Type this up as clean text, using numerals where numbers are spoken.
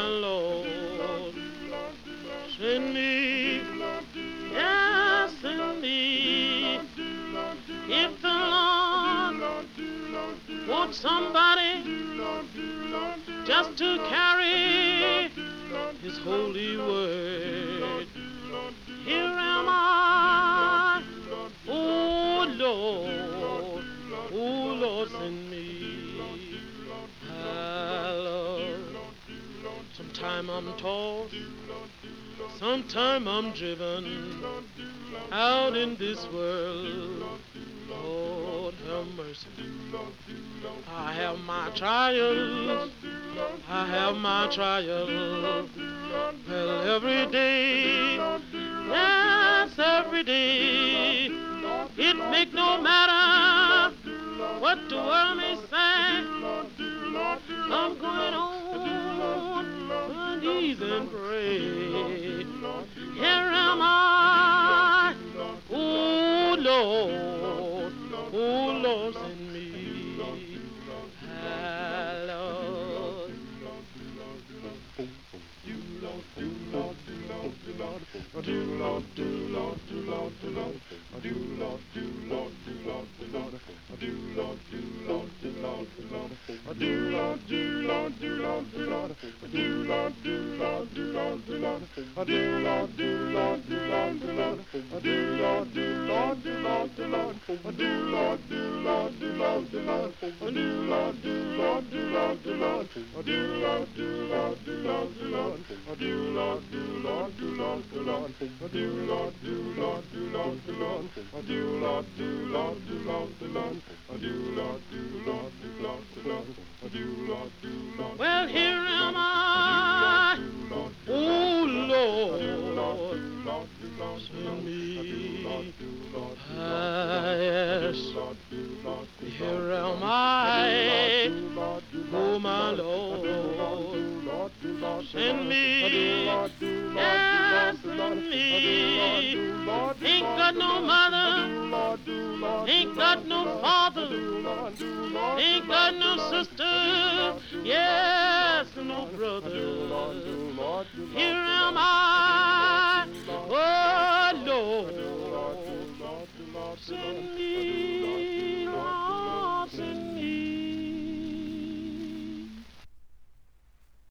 Lord, send me, yes, send me. If the Lord wants somebody just to carry His holy word, here am I, oh Lord, send me. Sometime I'm tossed, sometime I'm driven out in this world. Lord have mercy. I have my trials, I have my trials. Well, every day, yes, every day, it make no matter what the world may say. I'm going on my knees and pray. Here am I, oh Lord, send me. Lord. Well, here am I, oh Lord, send me. Yes, here am I, oh my Lord, send me. Yes, send me. Ain't got no mother, ain't got no father, ain't got no sister, yes, no brother. Here am I, oh Lord, send me.